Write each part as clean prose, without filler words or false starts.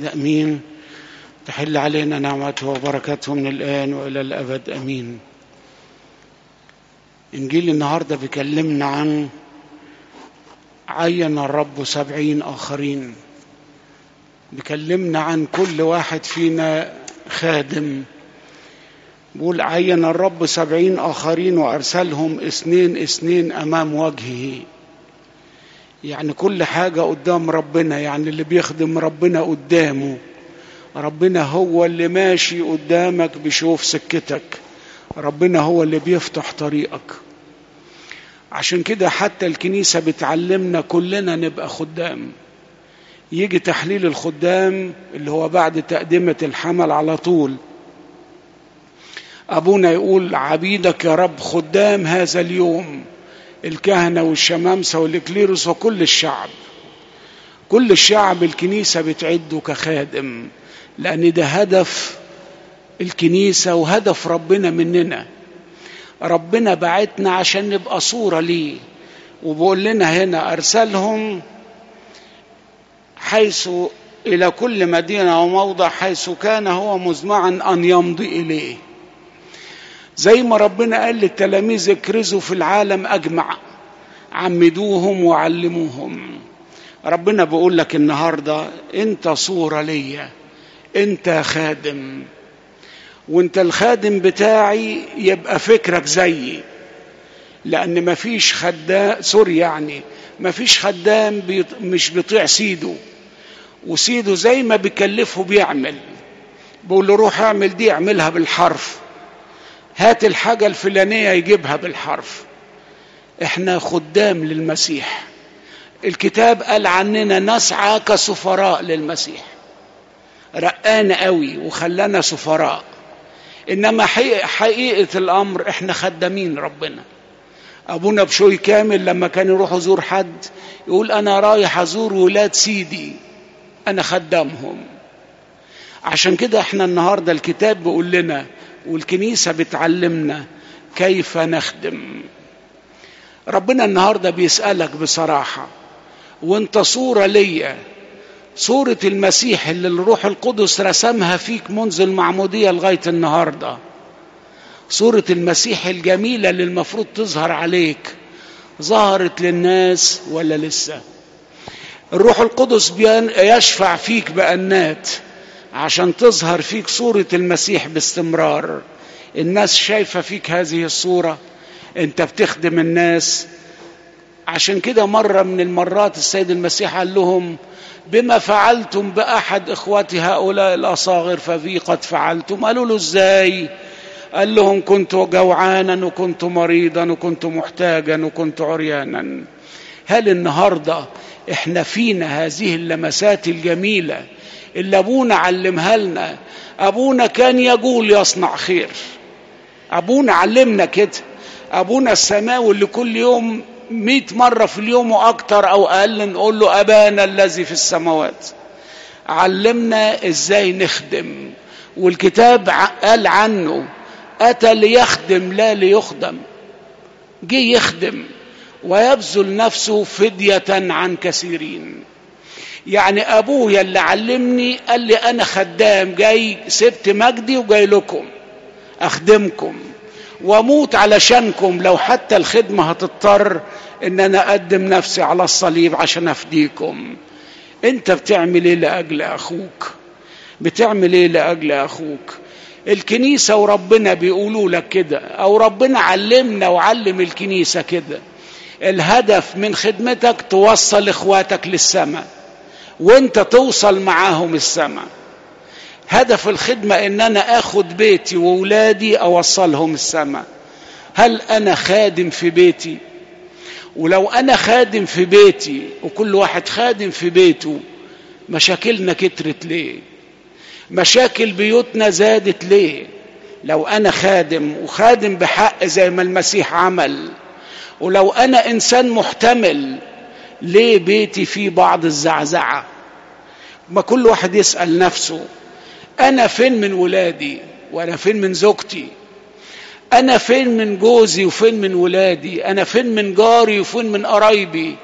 الأحد أمين. تحل علينا نعمته وبركاته من الآن وإلى الأبد أمين. إنجيل النهاردة بيكلمنا عن عين الرب 70 آخرين. بيكلمنا عن كل واحد فينا خادم. بقول عين الرب 70 آخرين وأرسلهم 2 أمام وجهه. يعني كل حاجة قدام ربنا، يعني اللي بيخدم ربنا قدامه. ربنا هو اللي ماشي قدامك بيشوف سكتك. ربنا هو اللي بيفتح طريقك. عشان كده حتى الكنيسة بتعلمنا كلنا نبقى خدام. يجي تحليل الخدام اللي هو بعد تقدمة الحمل على طول، أبونا يقول عبيدك يا رب خدام هذا اليوم، الكهنة والشمامسة والإكليروس وكل الشعب. كل الشعب الكنيسة بتعده كخادم، لأن ده هدف الكنيسة وهدف ربنا مننا. ربنا بعتنا عشان نبقى صورة ليه، وبقول لنا هنا أرسلهم حيث إلى كل مدينة وموضع حيث كان هو مزمعا أن يمضي إليه. زي ما ربنا قال للتلاميذ اكرزوا في العالم أجمع، عمدوهم وعلموهم. ربنا بيقول لك النهاردة انت صورة ليا، انت خادم، وانت الخادم بتاعي يبقى فكرك زيي. لأن مفيش خدام مفيش خدام مش بيطيع سيده، وسيده زي ما بيكلفه بيعمل. بقول له روح اعمل دي، اعملها بالحرف. هات الحاجة الفلانية يجيبها بالحرف. احنا خدام للمسيح. الكتاب قال عننا نسعى كسفراء للمسيح. رقانا قوي وخلانا سفراء. انما حقيقة الامر احنا خدامين ربنا. ابونا بشوي كامل لما كان يروح يزور حد يقول انا رايح ازور ولاد سيدي، انا خدامهم. عشان كده احنا النهاردة الكتاب بيقول لنا والكنيسة بتعلمنا كيف نخدم. ربنا النهاردة بيسألك بصراحة، وانت صورة ليا، صورة المسيح اللي الروح القدس رسمها فيك منذ المعمودية لغاية النهاردة. صورة المسيح الجميلة اللي المفروض تظهر عليك، ظهرت للناس ولا لسه؟ الروح القدس يشفع فيك بأنات عشان تظهر فيك صورة المسيح باستمرار. الناس شايفة فيك هذه الصورة، انت بتخدم الناس. عشان كده مرة من المرات السيد المسيح قال لهم بما فعلتم بأحد إخوتي هؤلاء الأصاغر فبي قد فعلتم. قالوا له ازاي؟ قال لهم كنت جوعانا وكنت مريضا وكنت محتاجا وكنت عريانا. هل النهاردة احنا فينا هذه اللمسات الجميلة اللي أبونا علمها لنا؟ أبونا كان يقول يصنع خير. أبونا علمنا كده. أبونا السماوي اللي كل يوم 100 مرة في اليوم وأكتر أو أقل نقول له أبانا الذي في السماوات. علمنا إزاي نخدم. والكتاب قال عنه أتى ليخدم لا ليخدم. جه يخدم ويبذل نفسه فدية عن كثيرين. يعني أبويا اللي علمني قال لي أنا خدام جاي، سبت مجدي وجاي لكم أخدمكم واموت علشانكم، لو حتى الخدمة هتضطر ان انا اقدم نفسي على الصليب عشان افديكم. انت بتعمل ايه لاجل اخوك؟ بتعمل ايه لاجل اخوك؟ الكنيسة وربنا بيقولوا لك كده، او ربنا علمنا وعلم الكنيسة كده. الهدف من خدمتك توصل اخواتك للسماء وانت توصل معاهم السماء. هدف الخدمة ان انا اخد بيتي وولادي اوصلهم السماء. هل انا خادم في بيتي؟ ولو انا خادم في بيتي وكل واحد خادم في بيته، مشاكلنا كترت ليه؟ مشاكل بيوتنا زادت ليه؟ لو انا خادم وخادم بحق زي ما المسيح عمل، ولو انا انسان محتمل، ليه بيتي فيه بعض الزعزعة؟ ما كل واحد يسأل نفسه أنا فين من ولادي؟ وأنا فين من زوجتي؟ أنا فين من جوزي وفين من ولادي؟ أنا فين من جاري وفين من قرايبي؟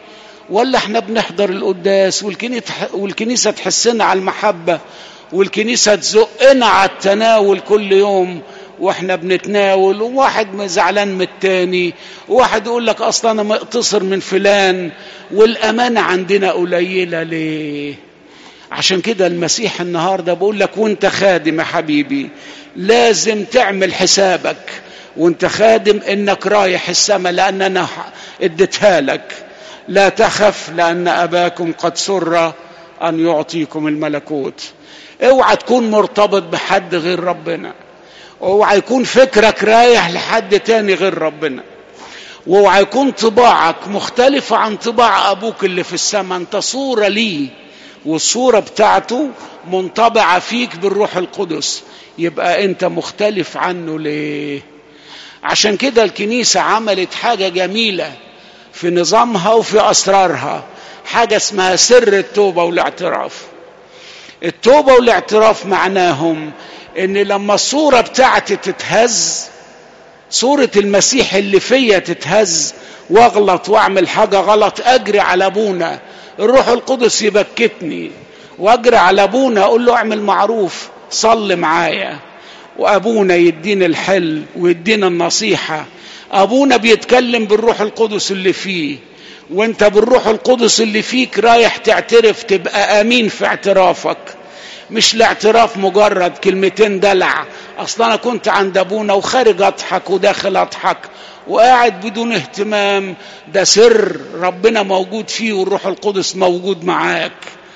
ولا احنا بنحضر القداس والكنيسة تحسنا على المحبة، والكنيسة تزقنا على التناول كل يوم واحنا بنتناول، وواحد زعلان من التاني، وواحد يقول لك اصلا انا مقتصر من فلان، والامانة عندنا قليلة ليه؟ عشان كده المسيح النهاردة بقول لك وانت خادم يا حبيبي لازم تعمل حسابك وانت خادم انك رايح السماء، لان انا اديتها لك. لا تخف لان اباكم قد سر ان يعطيكم الملكوت. اوعى تكون مرتبط بحد غير ربنا، اوعى يكون فكرك رايح لحد تاني غير ربنا، واوعى يكون طباعك مختلفة عن طباع ابوك اللي في السماء. انت صورة ليه، والصورة بتاعته منطبعة فيك بالروح القدس، يبقى انت مختلف عنه ليه؟ عشان كده الكنيسة عملت حاجة جميلة في نظامها وفي أسرارها، حاجة اسمها سر التوبة والاعتراف. التوبة والاعتراف معناهم ان لما الصورة بتاعتي تتهز، صورة المسيح اللي فيا تتهز، واغلط واعمل حاجة غلط، اجري على ابونا الروح القدس يبكتني، واجري على ابونا اقول له اعمل معروف صلي معايا، وابونا يدينا الحل ويدينا النصيحة. ابونا بيتكلم بالروح القدس اللي فيه، وانت بالروح القدس اللي فيك رايح تعترف، تبقى امين في اعترافك، مش الاعتراف مجرد كلمتين دلع. اصلا انا كنت عند ابونا وخارج اضحك وداخل اضحك وقاعد بدون اهتمام، ده سر ربنا موجود فيه والروح القدس موجود معاك.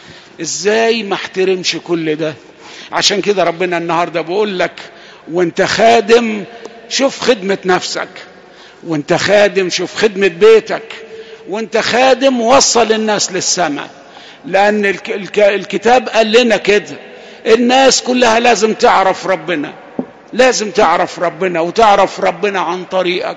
ازاي ما احترمش كل ده؟ عشان كده ربنا النهاردة بقول لك وانت خادم شوف خدمة نفسك، وانت خادم شوف خدمة بيتك، وانت خادم وصل الناس للسماء. لان الكتاب قال لنا كده، الناس كلها لازم تعرف ربنا، لازم تعرف ربنا، وتعرف ربنا عن طريقك.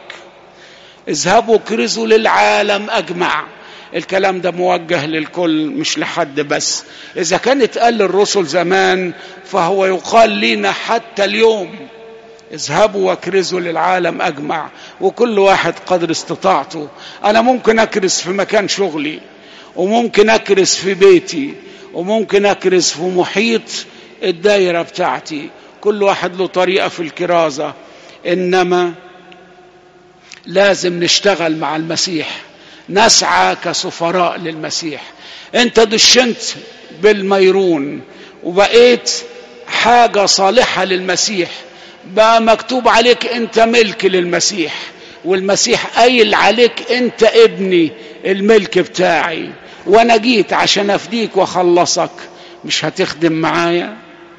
اذهبوا كرزوا للعالم اجمع. الكلام ده موجه للكل مش لحد بس. اذا كان اتقال للرسل زمان فهو يقال لنا حتى اليوم، اذهبوا وكرزوا للعالم اجمع، وكل واحد قدر استطاعته. انا ممكن اكرز في مكان شغلي، وممكن اكرز في بيتي، وممكن اكرز في محيط الدائرة بتاعتي، كل واحد له طريقة في الكرازة. انما لازم نشتغل مع المسيح، نسعى كسفراء للمسيح. انت دشنت بالميرون وبقيت حاجة صالحة للمسيح، بقى مكتوب عليك انت ملك للمسيح، والمسيح قايل عليك انت ابني الملك بتاعي، وانا جيت عشان افديك واخلصك. مش هتخدم معايا؟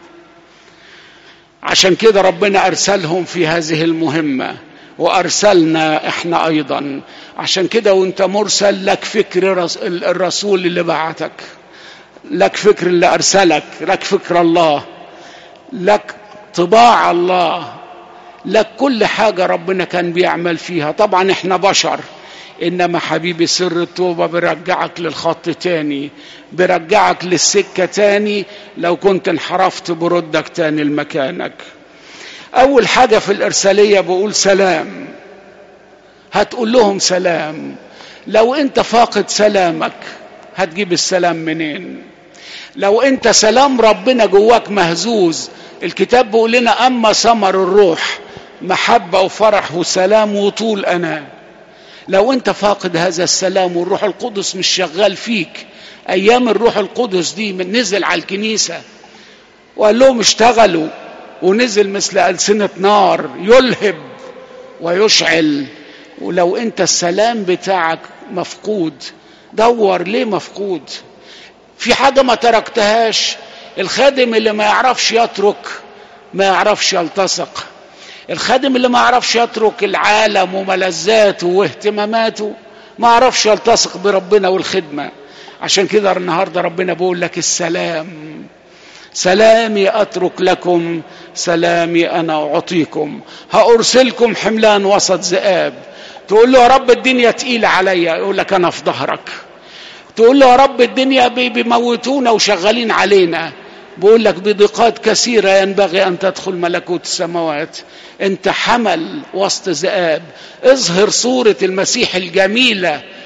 عشان كده ربنا ارسلهم في هذه المهمة، وارسلنا احنا ايضا. عشان كده وانت مرسل لك فكر الرسول اللي بعتك، لك فكر اللي ارسلك، لك فكر الله، لك طباع الله، لك كل حاجة ربنا كان بيعمل فيها. طبعا احنا بشر، انما حبيبي سر التوبة بيرجعك للخط تاني، بيرجعك للسكة تاني. لو كنت انحرفت بردك تاني لمكانك. اول حاجة في الارسالية بقول سلام. هتقول لهم سلام. لو انت فاقد سلامك هتجيب السلام منين؟ لو انت سلام ربنا جواك مهزوز، الكتاب بيقول لنا اما ثمر الروح محبة وفرح وسلام وطول أناة. لو انت فاقد هذا السلام والروح القدس مش شغال فيك، ايام الروح القدس دي من نزل على الكنيسة وقال لهم اشتغلوا، ونزل مثل ألسنة نار يلهب ويشعل. ولو انت السلام بتاعك مفقود، دور ليه مفقود. في حاجة ما تركتهاش. الخادم اللي ما يعرفش يترك ما يعرفش يلتصق. الخادم اللي ما يعرفش يترك العالم وملذاته واهتماماته ما يعرفش يلتصق بربنا والخدمة. عشان كده النهاردة ربنا بيقول لك السلام، سلامي أترك لكم، سلامي أنا أعطيكم. هأرسلكم حملان وسط ذئاب. تقول له يا رب الدنيا تقيلة عليا، يقول لك أنا في ظهرك. تقول له يا رب الدنيا بيموتونا وشغالين علينا، بقول لك بضيقات كثيرة ينبغي أن تدخل ملكوت السماوات. أنت حمل وسط ذئاب. اظهر صورة المسيح الجميلة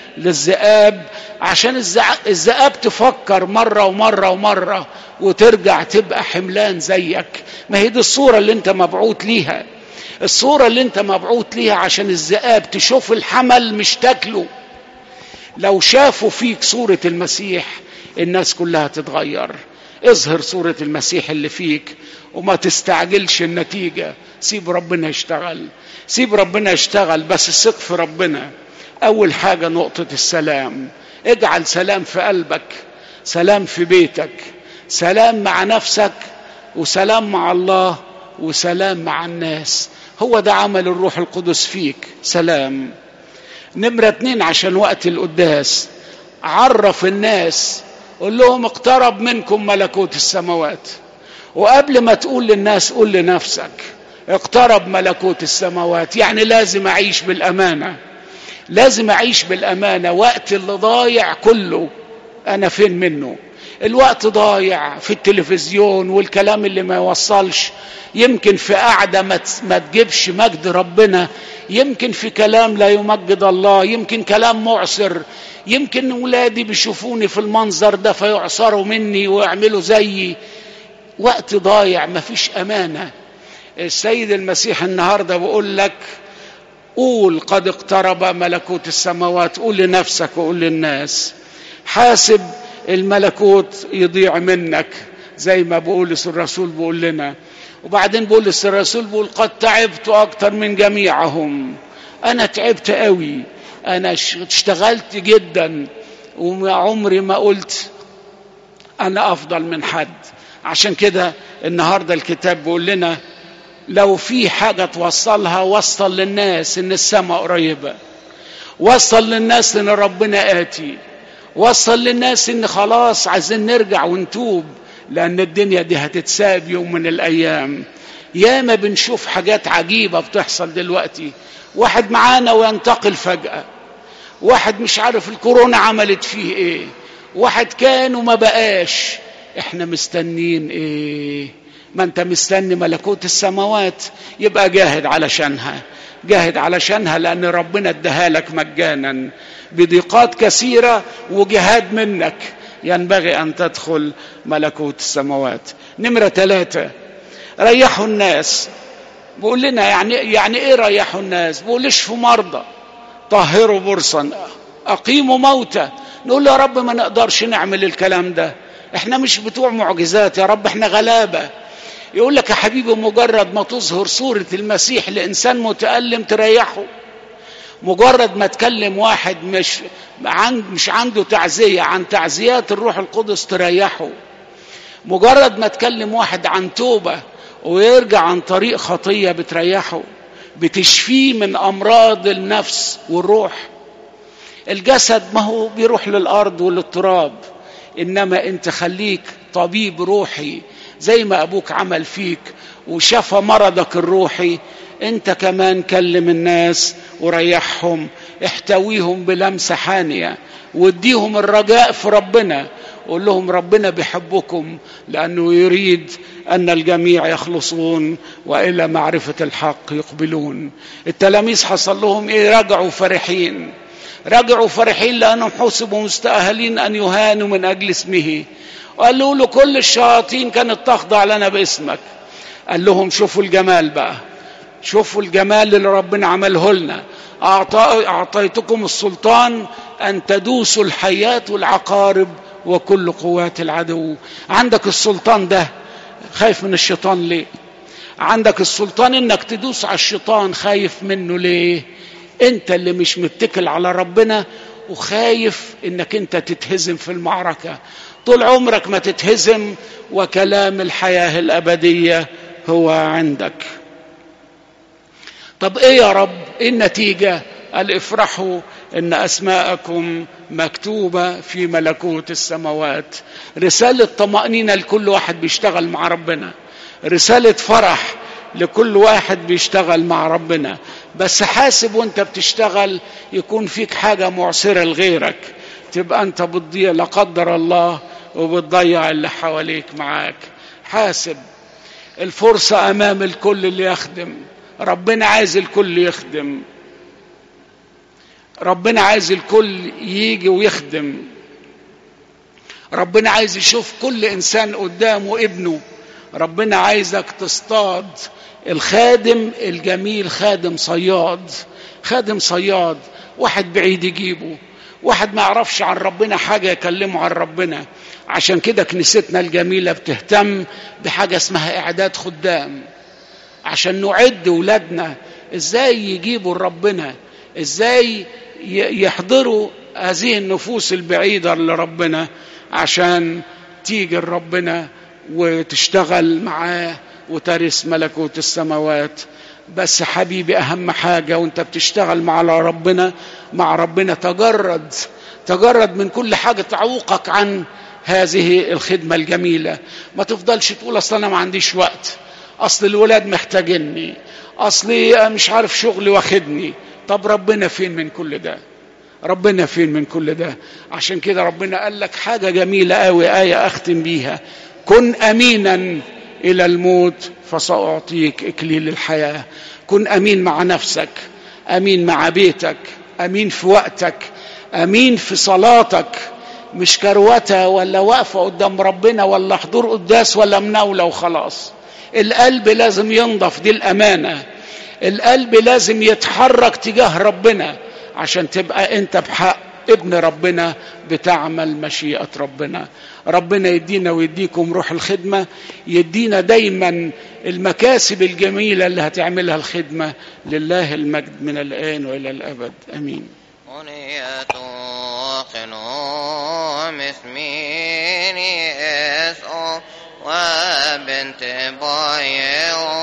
للذئاب عشان الذئاب تفكر مرة ومرة ومرة وترجع تبقى حملان زيك. ما هي دي الصورة اللي انت مبعوث ليها، الصورة اللي انت مبعوث ليها عشان الذئاب تشوف الحمل مش تاكله. لو شافوا فيك صورة المسيح الناس كلها تتغير. اظهر صورة المسيح اللي فيك وما تستعجلش النتيجة. سيب ربنا يشتغل، سيب ربنا يشتغل، بس ثق في ربنا. اول حاجة نقطة السلام. اجعل سلام في قلبك، سلام في بيتك، سلام مع نفسك، وسلام مع الله، وسلام مع الناس. هو ده عمل الروح القدس فيك، سلام. نمرة 2 عشان وقت القداس، عرف الناس، قول لهم اقترب منكم ملكوت السماوات. وقبل ما تقول للناس قول لنفسك اقترب ملكوت السماوات. يعني لازم اعيش بالامانة، لازم اعيش بالامانة. وقت اللي ضايع كله انا فين منه؟ الوقت ضايع في التلفزيون والكلام اللي ما يوصلش، يمكن في قعدة ما تجيبش مجد ربنا، يمكن في كلام لا يمجد الله، يمكن كلام معسر، يمكن ولادي بيشوفوني في المنظر ده فيعصروا مني ويعملوا زيي. وقت ضايع، ما فيش امانة. السيد المسيح النهاردة بيقول لك قول قد اقترب ملكوت السماوات. قول لنفسك وقول للناس. حاسب الملكوت يضيع منك زي ما بولس الرسول بيقول لنا. وبعدين بولس الرسول بيقول قد تعبت اكتر من جميعهم. انا تعبت قوي، انا اشتغلت جدا، وعمري ما قلت انا افضل من حد. عشان كده النهاردة الكتاب بيقول لنا لو في حاجة توصلها، وصل للناس ان السماء قريبة، وصل للناس ان ربنا آتي، وصل للناس ان خلاص عايزين نرجع ونتوب، لان الدنيا دي هتتساب يوم من الايام. ياما بنشوف حاجات عجيبة بتحصل دلوقتي. واحد معانا وينتقل فجأة، واحد مش عارف الكورونا عملت فيه ايه، واحد كان وما بقاش. احنا مستنين ايه؟ ما انت مستني ملكوت السماوات، يبقى جاهد علشانها، جاهد علشانها، لان ربنا اداها لك مجانا بضيقات كثيرة وجهاد منك. ينبغي ان تدخل ملكوت السماوات. نمرة 3 ريحوا الناس. بقول لنا يعني ايه ريحوا الناس؟ بقول اشفوا مرضى، طهروا برصا، اقيموا موتى. نقول يا رب ما نقدرش نعمل الكلام ده، احنا مش بتوع معجزات يا رب، احنا غلابة. يقول لك يا حبيبي مجرد ما تظهر صورة المسيح لإنسان متألم تريحه. مجرد ما تكلم واحد مش عنده تعزية عن تعزيات الروح القدس تريحه. مجرد ما تكلم واحد عن توبة ويرجع عن طريق خطية بتريحه، بتشفيه من أمراض النفس والروح. الجسد ما هو بيروح للأرض وللتراب، إنما أنت خليك طبيب روحي زي ما أبوك عمل فيك وشفى مرضك الروحي. أنت كمان كلم الناس وريحهم، احتويهم بلمسة حانية، واديهم الرجاء في ربنا. قول لهم ربنا بيحبكم لأنه يريد أن الجميع يخلصون وإلى معرفة الحق يقبلون. التلاميذ حصل لهم إيه؟ رجعوا فرحين، رجعوا فرحين لأنهم حسبوا مستأهلين أن يهانوا من أجل اسمه. وقالوا له كل الشياطين كانت تخضع لنا باسمك. قال لهم شوفوا الجمال بقى، شوفوا الجمال اللي ربنا عمله لنا. أعطيتكم السلطان أن تدوسوا الحيات والعقارب وكل قوات العدو. عندك السلطان ده، خايف من الشيطان ليه؟ عندك السلطان انك تدوس على الشيطان، خايف منه ليه؟ انت اللي مش متكل على ربنا وخايف انك انت تتهزم في المعركة. طول عمرك ما تتهزم، وكلام الحياة الأبدية هو عندك. طب ايه يا رب؟ ايه النتيجة؟ قال افرحوا ان اسماءكم مكتوبة في ملكوت السماوات. رسالة طمأنينة لكل واحد بيشتغل مع ربنا، رسالة فرح لكل واحد بيشتغل مع ربنا. بس حاسب وانت بتشتغل يكون فيك حاجة معسرة لغيرك، تبقى انت بتضيع لا قدر الله وبتضيع اللي حواليك معاك. حاسب. الفرصة امام الكل اللي يخدم، ربنا عايز الكل يخدم. ربنا عايز الكل يجي ويخدم. ربنا عايز يشوف كل إنسان قدامه ابنه. ربنا عايزك تصطاد الخادم الجميل، خادم صياد، خادم صياد، واحد بعيد يجيبه، واحد ما يعرفش عن ربنا حاجة يكلمه عن ربنا. عشان كده كنيستنا الجميلة بتهتم بحاجة اسمها إعداد خدام، عشان نعد ولادنا إزاي يجيبوا ربنا، إزاي يحضروا هذه النفوس البعيدة لربنا عشان تيجي ربنا وتشتغل معاه وترث ملكوت السماوات. بس حبيبي أهم حاجة وانت بتشتغل مع ربنا تجرد من كل حاجة تعوقك عن هذه الخدمة الجميلة. ما تفضلش تقول أصل أنا ما عنديش وقت، أصل الولاد محتاجيني، أصلي مش عارف شغلي واخدني. طب ربنا فين من كل ده؟ ربنا فين من كل ده؟ عشان كده ربنا قال لك حاجة جميلة قوي، آية أختم بيها: كن أمينا إلى الموت فسأعطيك إكليل الحياة. كن أمين مع نفسك، أمين مع بيتك، أمين في وقتك، أمين في صلاتك، مش كروتة ولا واقفة قدام ربنا ولا حضور قداس ولا مناولة وخلاص. القلب لازم ينضف، دي الأمانة. القلب لازم يتحرك تجاه ربنا عشان تبقى انت بحق ابن ربنا بتعمل مشيئة ربنا. ربنا يدينا ويديكم روح الخدمة، يدينا دايما المكاسب الجميلة اللي هتعملها الخدمة. لله المجد من الآن وإلى الأبد، أمين. وبنت بايع